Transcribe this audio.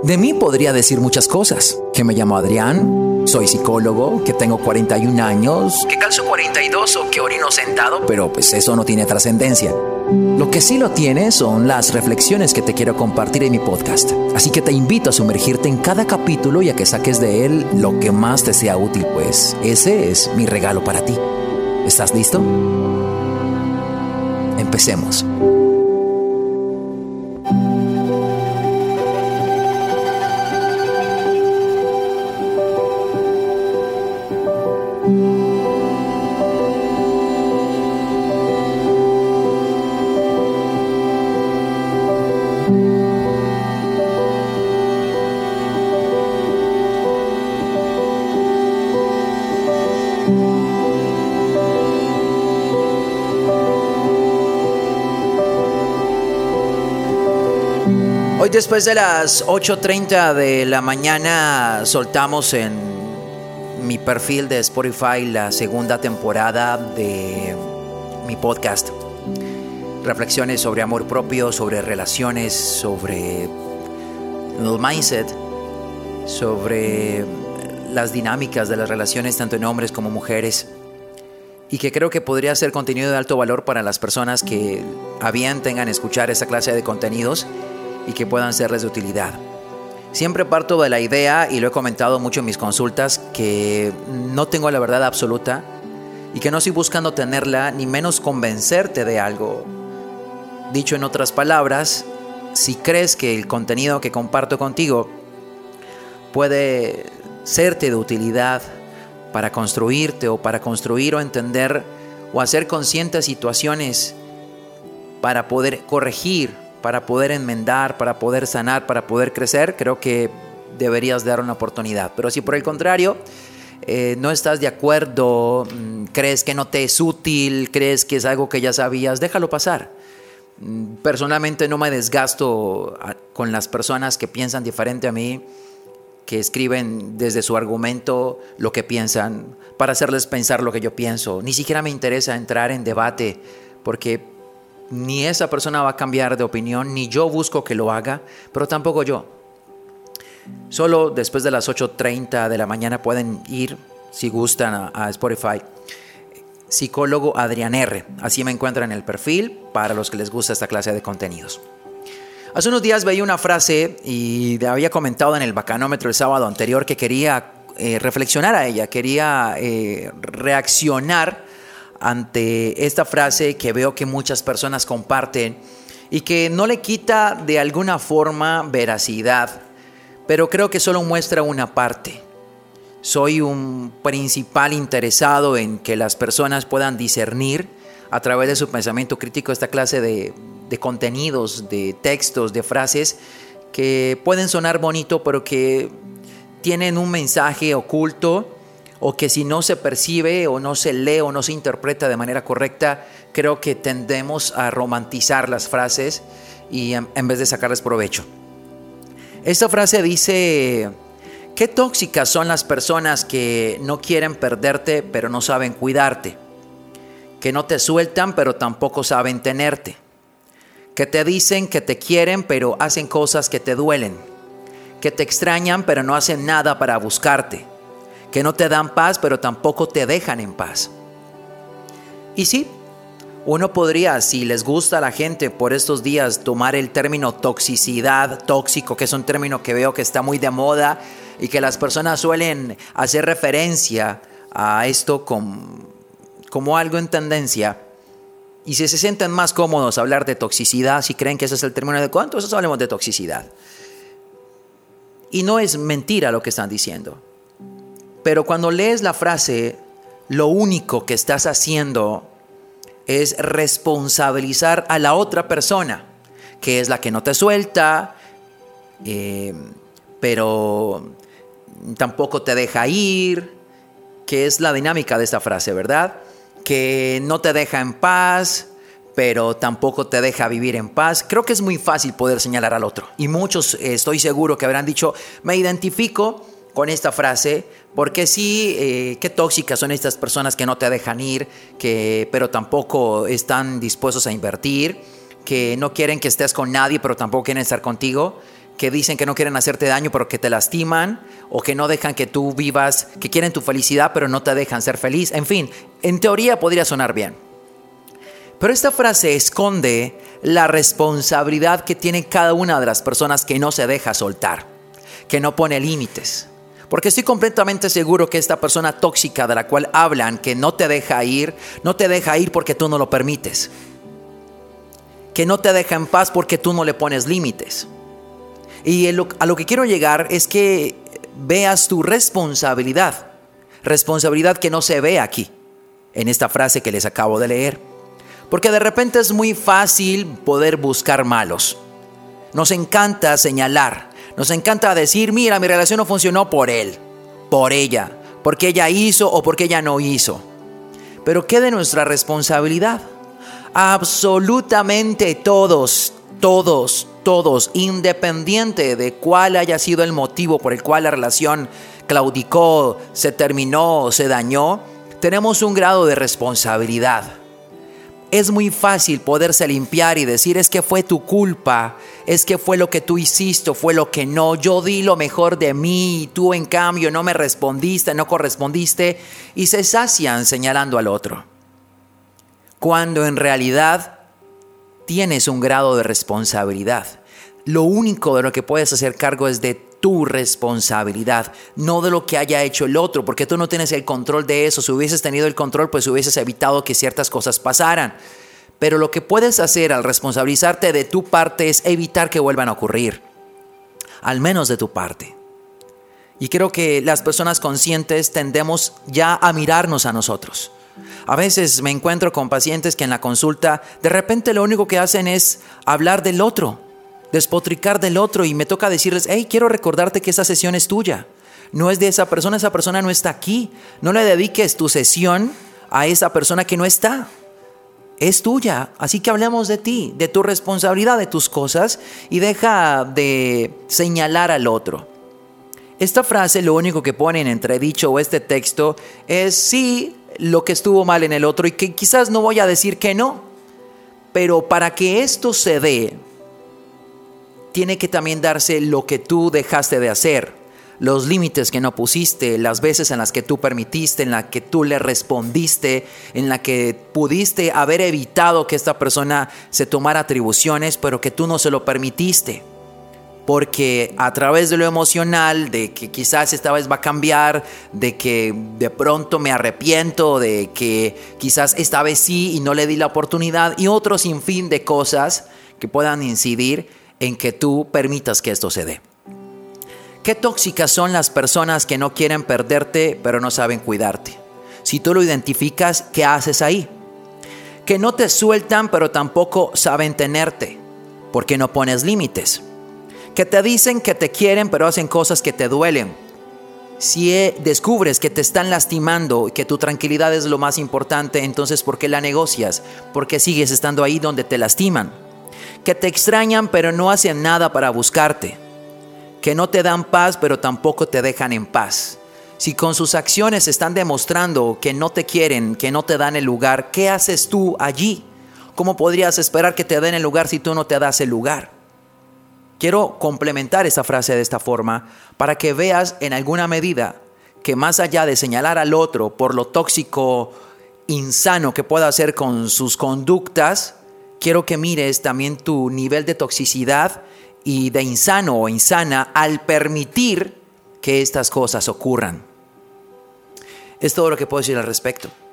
De mí podría decir muchas cosas, que me llamo Adrián, soy psicólogo, que tengo 41 años, que calzo 42 o que orino sentado, pero pues eso no tiene trascendencia. Lo que sí lo tiene son las reflexiones que te quiero compartir en mi podcast. Así que te invito a sumergirte en cada capítulo y a que saques de él lo que más te sea útil, pues ese es mi regalo para ti. ¿Estás listo? Empecemos. Hoy después de las 8:30 de la mañana soltamos en mi perfil de Spotify la segunda temporada de mi podcast. Reflexiones sobre amor propio, sobre relaciones, sobre el mindset, sobre las dinámicas de las relaciones tanto en hombres como mujeres. Y que creo que podría ser contenido de alto valor para las personas que a bien tengan escuchar esta clase de contenidos y que puedan serles de utilidad. Siempre parto de la idea, y lo he comentado mucho en mis consultas, que no tengo la verdad absoluta y que no estoy buscando tenerla, ni menos convencerte de algo. Dicho en otras palabras, si crees que el contenido que comparto contigo puede serte de utilidad para construirte o para construir o entender o hacer conscientes situaciones para poder corregir, para poder enmendar, para poder sanar, para poder crecer, creo que deberías dar una oportunidad. Pero si por el contrario no estás de acuerdo, crees que no te es útil, crees que es algo que ya sabías, déjalo pasar. Personalmente no me desgasto con las personas que piensan diferente a mí, que escriben desde su argumento lo que piensan, para hacerles pensar lo que yo pienso. Ni siquiera me interesa entrar en debate, porque ni esa persona va a cambiar de opinión, ni yo busco que lo haga, pero tampoco yo. Solo después de las 8:30 de la mañana pueden ir, si gustan, a Spotify. Psicólogo Adrián R. Así me encuentran en el perfil para los que les gusta esta clase de contenidos. Hace unos días veía una frase y había comentado en el bacanómetro el sábado anterior que quería reflexionar a ella, quería reaccionar ante esta frase que veo que muchas personas comparten y que no le quita de alguna forma veracidad, pero creo que solo muestra una parte. Soy un principal interesado en que las personas puedan discernir a través de su pensamiento crítico esta clase de contenidos, de textos, de frases que pueden sonar bonito, pero que tienen un mensaje oculto, o que si no se percibe o no se lee o no se interpreta de manera correcta, creo que tendemos a romantizar las frases y en vez de sacarles provecho. Esta frase dice: qué tóxicas son las personas que no quieren perderte pero no saben cuidarte, que no te sueltan pero tampoco saben tenerte, que te dicen que te quieren pero hacen cosas que te duelen, que te extrañan pero no hacen nada para buscarte, que no te dan paz, pero tampoco te dejan en paz. Y sí, uno podría, si les gusta a la gente por estos días, tomar el término toxicidad, tóxico, que es un término que veo que está muy de moda y que las personas suelen hacer referencia a esto como algo en tendencia. Y si se sienten más cómodos a hablar de toxicidad, si creen que ese es el término adecuado, entonces hablemos de toxicidad. Y no es mentira lo que están diciendo. Pero cuando lees la frase, lo único que estás haciendo es responsabilizar a la otra persona, que es la que no te suelta, pero tampoco te deja ir, que es la dinámica de esta frase, ¿verdad? Que no te deja en paz, pero tampoco te deja vivir en paz. Creo que es muy fácil poder señalar al otro. Y muchos, estoy seguro que habrán dicho, me identifico con esta frase, porque sí, qué tóxicas son estas personas que no te dejan ir, pero tampoco están dispuestos a invertir, que no quieren que estés con nadie, pero tampoco quieren estar contigo, que dicen que no quieren hacerte daño pero que te lastiman, o que no dejan que tú vivas, que quieren tu felicidad pero no te dejan ser feliz. En fin, en teoría podría sonar bien. Pero esta frase esconde la responsabilidad que tiene cada una de las personas que no se deja soltar, que no pone límites. Porque estoy completamente seguro que esta persona tóxica de la cual hablan, que no te deja ir porque tú no lo permites. Que no te deja en paz porque tú no le pones límites. Y a lo que quiero llegar es que veas tu responsabilidad. Responsabilidad que no se ve aquí, en esta frase que les acabo de leer. Porque de repente es muy fácil poder buscar malos. Nos encanta señalar. Nos encanta decir, mira, mi relación no funcionó por él, por ella, porque ella hizo o porque ella no hizo. Pero ¿qué de nuestra responsabilidad? Absolutamente todos, independiente de cuál haya sido el motivo por el cual la relación claudicó, se terminó, se dañó, tenemos un grado de responsabilidad. Es muy fácil poderse limpiar y decir, es que fue tu culpa, es que fue lo que tú hiciste, fue lo que no, yo di lo mejor de mí y tú en cambio no me respondiste, no correspondiste, y se sacian señalando al otro. Cuando en realidad tienes un grado de responsabilidad. Lo único de lo que puedes hacer cargo es de tu responsabilidad, no de lo que haya hecho el otro, porque tú no tienes el control de eso. Si hubieses tenido el control, pues hubieses evitado que ciertas cosas pasaran. Pero lo que puedes hacer al responsabilizarte de tu parte es evitar que vuelvan a ocurrir, al menos de tu parte. Y creo que las personas conscientes tendemos ya a mirarnos a nosotros. A veces me encuentro con pacientes que en la consulta de repente lo único que hacen es hablar del otro, despotricar del otro, y me toca decirles, hey, quiero recordarte que esa sesión es tuya, no es de esa persona no está aquí, no le dediques tu sesión a esa persona que no está, es tuya, así que hablemos de ti, de tu responsabilidad, de tus cosas, y deja de señalar al otro. Esta frase lo único que pone en entredicho, o este texto, es sí lo que estuvo mal en el otro, y que quizás no voy a decir que no, pero para que esto se dé, tiene que también darse lo que tú dejaste de hacer, los límites que no pusiste, las veces en las que tú permitiste, en las que tú le respondiste, en la que pudiste haber evitado que esta persona se tomara atribuciones, pero que tú no se lo permitiste. Porque a través de lo emocional, de que quizás esta vez va a cambiar, de que de pronto me arrepiento, de que quizás esta vez sí y no le di la oportunidad, y otro sinfín de cosas que puedan incidir en que tú permitas que esto se dé. Qué tóxicas son las personas que no quieren perderte, pero no saben cuidarte. Si tú lo identificas, ¿qué haces ahí? Que no te sueltan, pero tampoco saben tenerte, porque no pones límites. Que te dicen que te quieren, pero hacen cosas que te duelen. Si descubres que te están lastimando y que tu tranquilidad es lo más importante, entonces ¿por qué la negocias? ¿Por qué sigues estando ahí donde te lastiman? Que te extrañan, pero no hacen nada para buscarte. Que no te dan paz, pero tampoco te dejan en paz. Si con sus acciones están demostrando que no te quieren, que no te dan el lugar, ¿qué haces tú allí? ¿Cómo podrías esperar que te den el lugar si tú no te das el lugar? Quiero complementar esta frase de esta forma para que veas en alguna medida que más allá de señalar al otro por lo tóxico, insano que pueda hacer con sus conductas, quiero que mires también tu nivel de toxicidad y de insano o insana al permitir que estas cosas ocurran. Es todo lo que puedo decir al respecto.